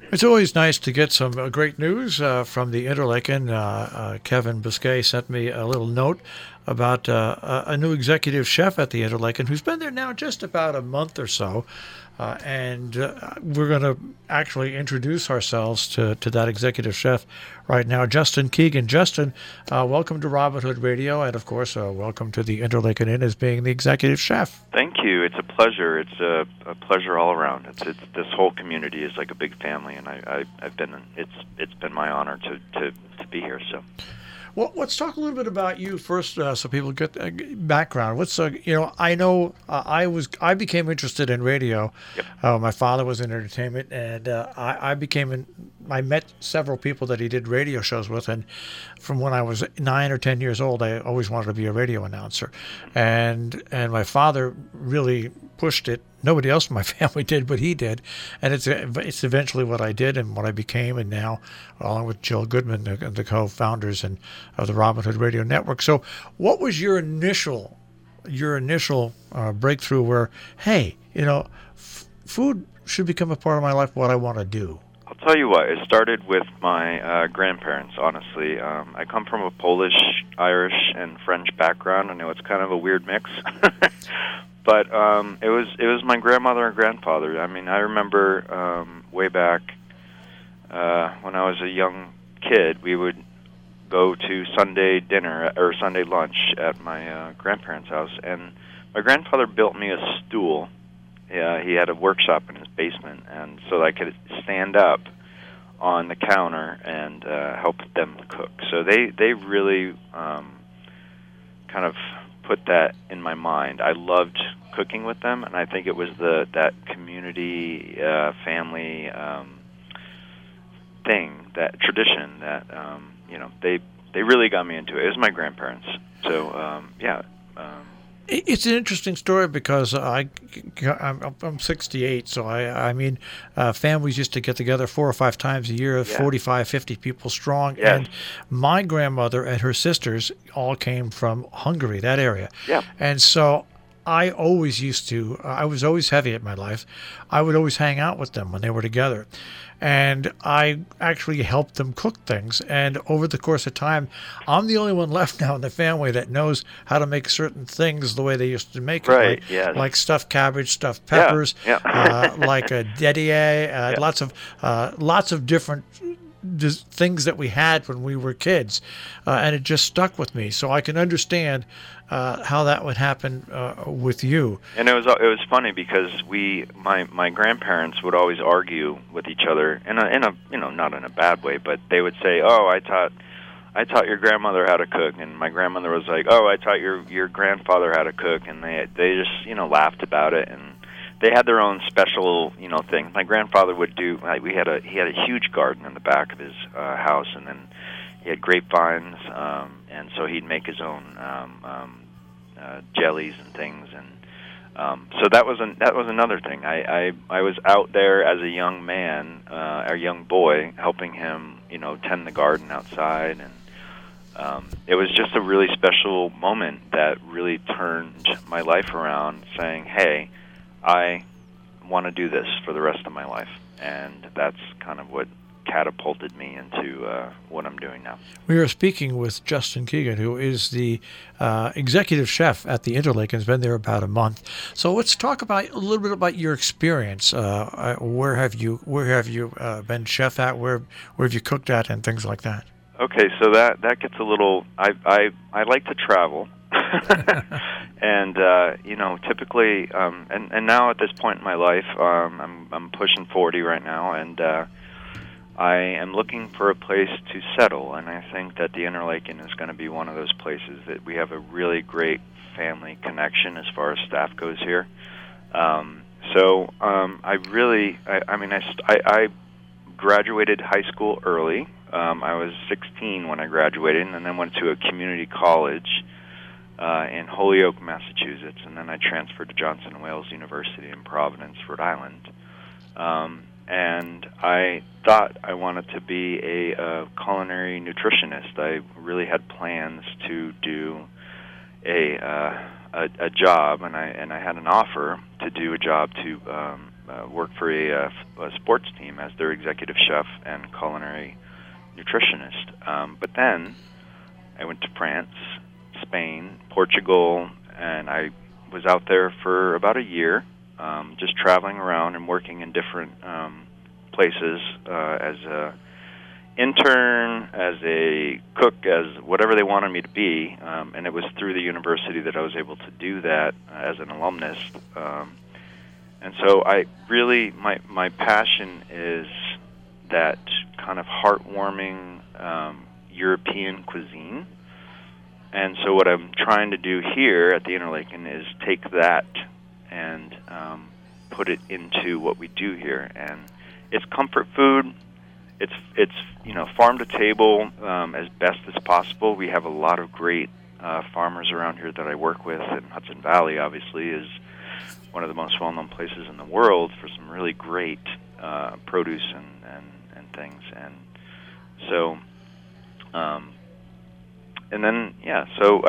It's always nice to get some great news from the Interlaken. Kevin Biscay sent me a little note about a new executive chef at the Interlaken who's been there now just about a month or so. And we're going to actually introduce ourselves to that executive chef right now, Justin Keegan. Justin, welcome to Robin Hood Radio, and of course, welcome to the Interlaken Inn as being the executive chef. Thank you. It's a pleasure. It's a pleasure all around. It's this whole community is like a big family, and I've been. It's been my honor to be here. So. Well, let's talk a little bit about you first, so people get background. I know I became interested in radio. Yep. My father was in entertainment, and I met several people that he did radio shows with, and from when I was 9 or 10 years old, I always wanted to be a radio announcer, and my father really pushed it. Nobody else in my family did, but he did, and it's eventually what I did and what I became, and now, along with Jill Goodman, the co-founders of the Robin Hood Radio Network. So, what was your initial breakthrough? Where, hey, food should become a part of my life. What I want to do. I'll tell you what. It started with my grandparents. Honestly, I come from a Polish, Irish, and French background. I know it's kind of a weird mix. But it was my grandmother and grandfather. I mean, I remember way back when I was a young kid, we would go to Sunday dinner or Sunday lunch at my grandparents' house, and my grandfather built me a stool. He had a workshop in his basement, and so I could stand up on the counter and help them cook. So they really kind of put that in my mind. I loved cooking with them, and I think it was that community, family thing, that tradition that they really got me into it. It was my grandparents. So It's an interesting story because I'm 68, so I mean, families used to get together 4 or 5 times a year, 45, 50 people strong. Yes. And my grandmother and her sisters all came from Hungary, that area. Yeah. And so I was always heavy at my life. I would always hang out with them when they were together. And I actually helped them cook things. And over the course of time, I'm the only one left now in the family that knows how to make certain things the way they used to make it. Right, yes. Like stuffed cabbage, stuffed peppers, like a dedier, lots of different things that we had when we were kids. And it just stuck with me. So I can understand how that would happen with you. And it was funny because my grandparents would always argue with each other in a not in a bad way, but they would say, "Oh, I taught your grandmother how to cook," and my grandmother was like, "Oh, I taught your grandfather how to cook," and they just laughed about it, and they had their own special thing. My grandfather would do. He had a huge garden in the back of his house, and then he had grapevines, and so he'd make his own jellies and things, and so that was another thing. I was out there as a young man, a young boy, helping him, tend the garden outside, and it was just a really special moment that really turned my life around, saying, "Hey, I want to do this for the rest of my life," and that's kind of what catapulted me into what I'm doing now. We are speaking with Justin Keegan, who is the executive chef at the Interlaken. Has been there about a month. So let's talk about a little bit about your experience. Where have you been chef at? Where have you cooked at, and things like that? Okay, so that gets a little. I like to travel. And typically, and now at this point in my life, I'm pushing 40 right now, and I am looking for a place to settle, and I think that the Interlaken is going to be one of those places that we have a really great family connection as far as staff goes here. I graduated high school early. I was 16 when I graduated, and then went to a community college in Holyoke, Massachusetts, and then I transferred to Johnson & Wales University in Providence, Rhode Island. And I thought I wanted to be a culinary nutritionist. I really had plans to do a job, and I had an offer to do a job to work for a sports team as their executive chef and culinary nutritionist. But then I went to France, Spain, Portugal, and I was out there for about a year, just traveling around and working in different places as a intern, as a cook, as whatever they wanted me to be, and it was through the university that I was able to do that as an alumnus. And so I really, my passion is that kind of heartwarming European cuisine. And so what I'm trying to do here at the Interlaken is take that and put it into what we do here. And it's comfort food. It's farm to table as best as possible. We have a lot of great farmers around here that I work with, and Hudson Valley obviously is one of the most well-known places in the world for some really great produce and things. And so, and then so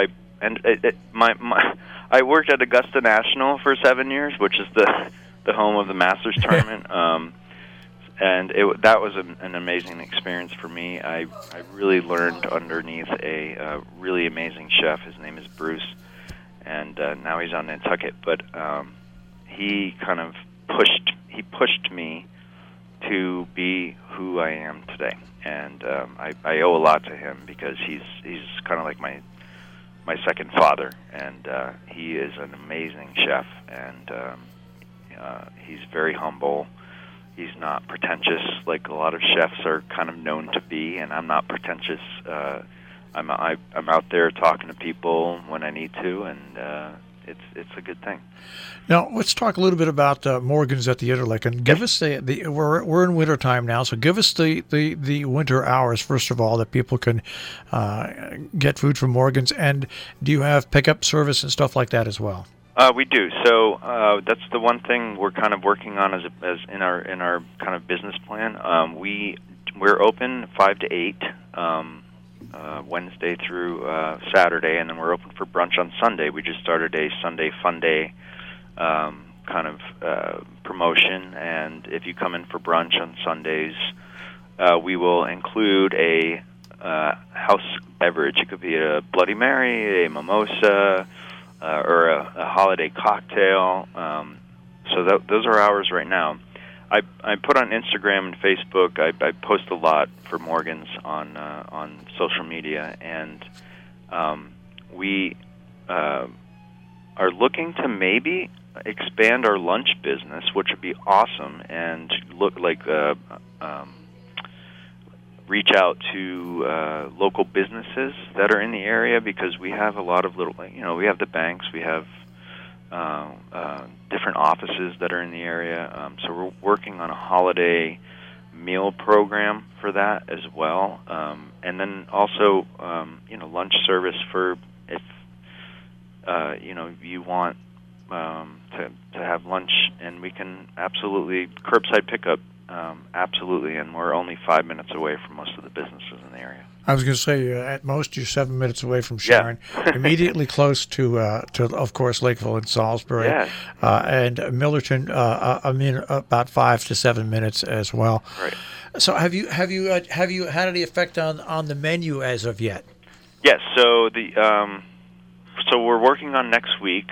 I worked at Augusta National for 7 years, which is the home of the Masters tournament. And that was an amazing experience for me. I really learned underneath a really amazing chef. His name is Bruce, and now he's on Nantucket. But he kind of pushed me to be who I am today, and I owe a lot to him because he's kind of like my second father, and he is an amazing chef, and he's very humble. He's not pretentious like a lot of chefs are kind of known to be, and I'm not pretentious. I'm out there talking to people when I need to, and it's a good thing. Now let's talk a little bit about Morgan's at the Interlaken. Give us we're in winter time now, so give us the winter hours first of all that people can get food from Morgan's, and do you have pickup service and stuff like that as well? We do. So that's the one thing we're kind of working on as in our kind of business plan. We're open 5 to 8 Wednesday through Saturday, and then we're open for brunch on Sunday. We just started a Sunday Fun Day kind of promotion, and if you come in for brunch on Sundays, we will include a house beverage. It could be a Bloody Mary, a mimosa, or a holiday cocktail. So those are ours right now. I put on Instagram and Facebook. I post a lot for Morgan's on social media, and we are looking to maybe expand our lunch business, which would be awesome, and look like reach out to local businesses that are in the area, because we have a lot of little, we have the banks, we have different offices that are in the area. So we're working on a holiday meal program for that as well. And then also, lunch service for if, you want to have lunch, and we can absolutely curbside pickup. Absolutely, and we're only 5 minutes away from most of the businesses in the area. I was going to say, at most, you're 7 minutes away from Sharon, immediately close to, of course, Lakeville and Salisbury, and Millerton. About 5 to 7 minutes as well. Right. So, have you had any effect on the menu as of yet? Yes. So so we're working on next week.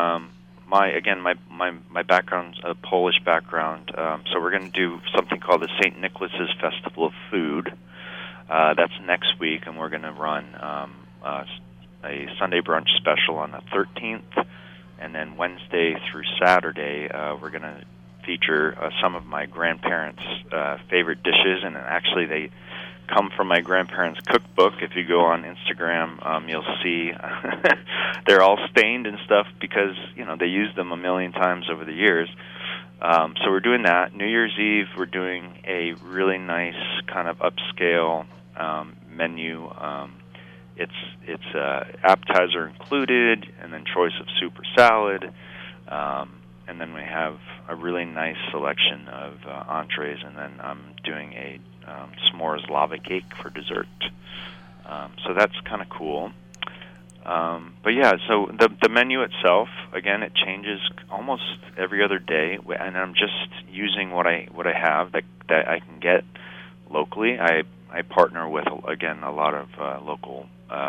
My background's a Polish background, so we're going to do something called the St. Nicholas's Festival of Food. That's next week, and we're going to run a Sunday brunch special on the 13th, and then Wednesday through Saturday, we're going to feature some of my grandparents' favorite dishes, and actually they come from my grandparents' cookbook. If you go on Instagram, you'll see they're all stained and stuff because they used them a million times over the years. So we're doing that. New Year's Eve, we're doing a really nice kind of upscale menu. It's appetizer included, and then choice of soup or salad, and then we have a really nice selection of entrees, and then I'm doing a s'mores lava cake for dessert. So that's kind of cool. But yeah, so the menu itself, again, it changes almost every other day, and I'm just using what I have that I can get locally. I partner with, again, a lot of local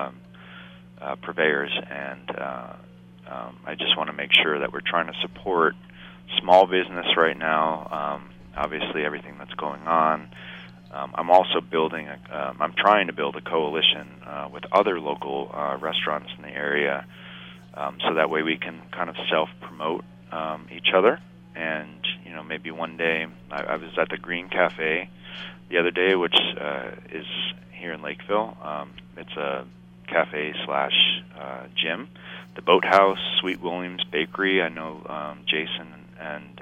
purveyors, and I just want to make sure that we're trying to support small business right now. Obviously, everything that's going on. I'm also building. I'm trying to build a coalition with other local restaurants in the area, so that way we can kind of self-promote each other. And maybe one day, I was at the Green Cafe the other day, which is here in Lakeville. It's a cafe / gym. The Boathouse, Sweet Williams Bakery. I know Jason and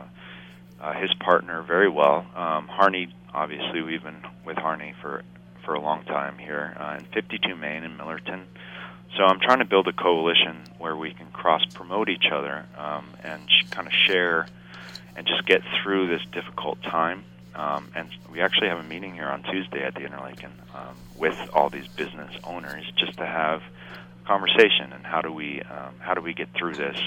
his partner very well. Harney, obviously, we've been with Harney for a long time here in 52 Main in Millerton. So I'm trying to build a coalition where we can cross-promote each other and kind of share and just get through this difficult time. And we actually have a meeting here on Tuesday at the Interlaken with all these business owners just to have a conversation and how do we get through this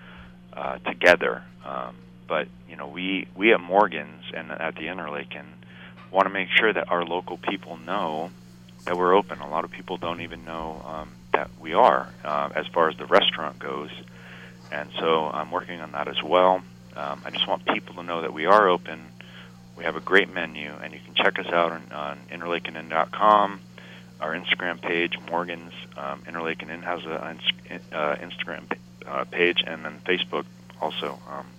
together. But we at Morgan's and at the Interlaken want to make sure that our local people know that we're open. A lot of people don't even know that we are, as far as the restaurant goes. And so I'm working on that as well. I just want people to know that we are open. We have a great menu, and you can check us out on interlakenin.com, our Instagram page, Morgan's. Interlaken Inn has an Instagram page, and then Facebook also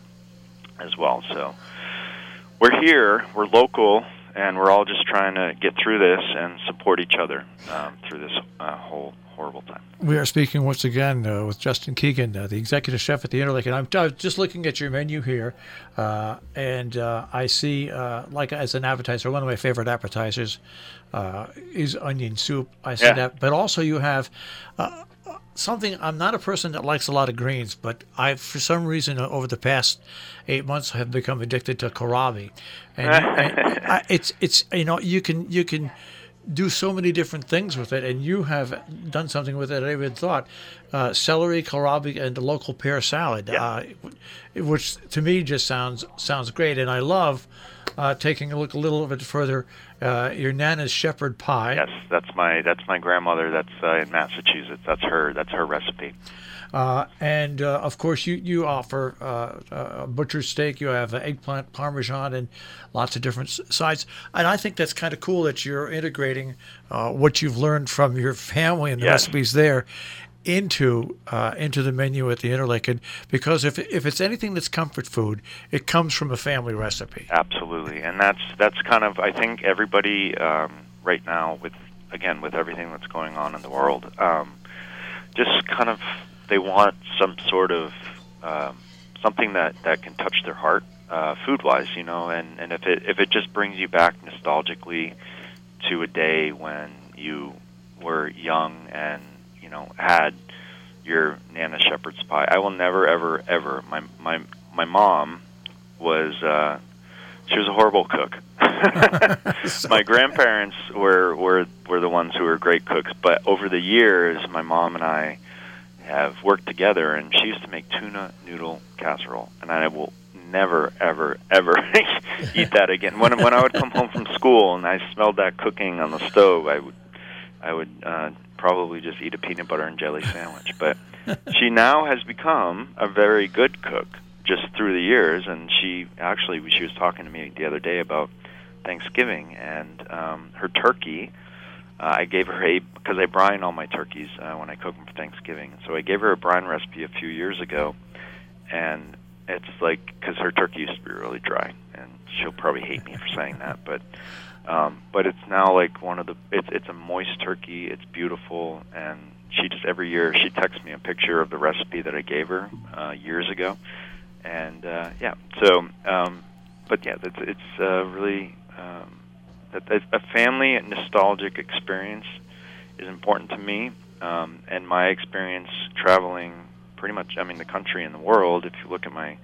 as well. So we're here, we're local, and we're all just trying to get through this and support each other through this whole horrible time. We are speaking once again with Justin Keegan, the executive chef at the Interlaken. I'm just looking at your menu here, and I see, like as an appetizer, one of my favorite appetizers is onion soup. I see that. But also you have something. I'm not a person that likes a lot of greens, but I, for some reason, over the past 8 months, have become addicted to kohlrabi, and it's you can do so many different things with it, and you have done something with it I even thought. Celery, kohlrabi, and the local pear salad, which to me just sounds great. And I love taking a look a little bit further. Your Nana's shepherd pie. Yes, that's my grandmother. That's in Massachusetts. That's her recipe. And of course, you offer butcher's steak. You have eggplant parmesan and lots of different sides. And I think that's kind of cool that you're integrating what you've learned from your family and the recipes there into the menu at the Interlaken. Because if it's anything that's comfort food, it comes from a family recipe. Absolutely, and that's kind of, I think everybody right now with everything that's going on in the world, just kind of. They want some sort of something that can touch their heart, food-wise, and if it just brings you back nostalgically to a day when you were young and had your Nana shepherd's pie. I will never, ever. My mom was she was a horrible cook. My grandparents were the ones who were great cooks, but over the years, my mom and I have worked together, and she used to make tuna noodle casserole, and I will never, ever eat that again. When I would come home from school and I smelled that cooking on the stove, I would probably just eat a peanut butter and jelly sandwich. But she now has become a very good cook just through the years, and she was talking to me the other day about Thanksgiving and her turkey. I gave her because I brine all my turkeys when I cook them for Thanksgiving. So I gave her a brine recipe a few years ago, and it's like, because her turkey used to be really dry, and she'll probably hate me for saying that, but it's now like it's a moist turkey. It's beautiful, and she just every year she texts me a picture of the recipe that I gave her years ago, and it's really. A family nostalgic experience is important to me, and my experience traveling pretty much, the country and the world. If you look at my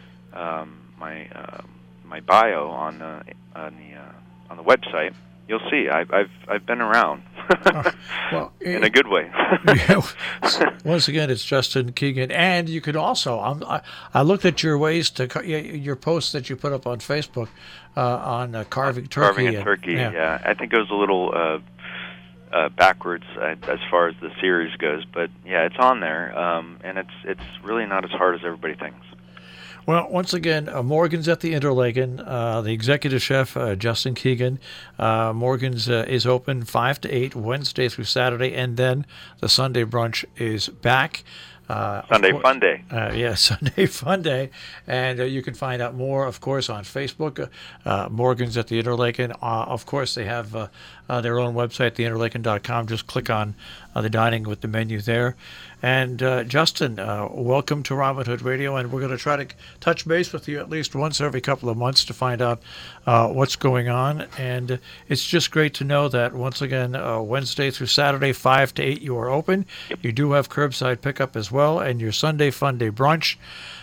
my bio on the website, you'll see I've been around. Well, in a good way. Yeah, once again, it's Justin Keegan, and you could also. I looked at your ways to your posts that you put up on Facebook on carving turkey. Carving a turkey. Yeah, I think it was a little backwards as far as the series goes, but yeah, it's on there, and it's really not as hard as everybody thinks. Well, once again, Morgan's at the Interlaken. The executive chef, Justin Keegan. Morgan's is open 5 to 8, Wednesday through Saturday, and then the Sunday brunch is back. Sunday Fun Day. Yeah, Sunday Fun Day. And you can find out more, of course, on Facebook. Morgan's at the Interlaken. Of course, they have their own website, theinterlaken.com. Just click on the dining with the menu there. And Justin, welcome to Robin Hood Radio, and we're going to try to touch base with you at least once every couple of months to find out what's going on. And it's just great to know that, once again, Wednesday through Saturday, 5 to 8, you are open. Yep. You do have curbside pickup as well, and your Sunday Fun Day brunch.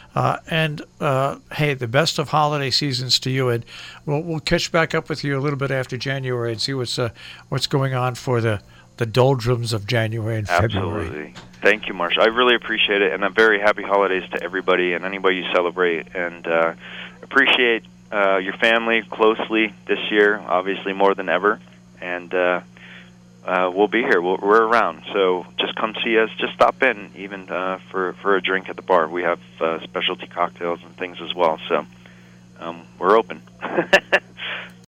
Hey, the best of holiday seasons to you, and we'll catch back up with you a little bit after January and see what's going on for the doldrums of January and February. Absolutely. Thank you, Marcia. I really appreciate it, and I'm very happy holidays to everybody and anybody you celebrate, and appreciate your family closely this year, obviously more than ever, and we'll be here. We're around, so just come see us. Just stop in, even for a drink at the bar. We have specialty cocktails and things as well, so we're open.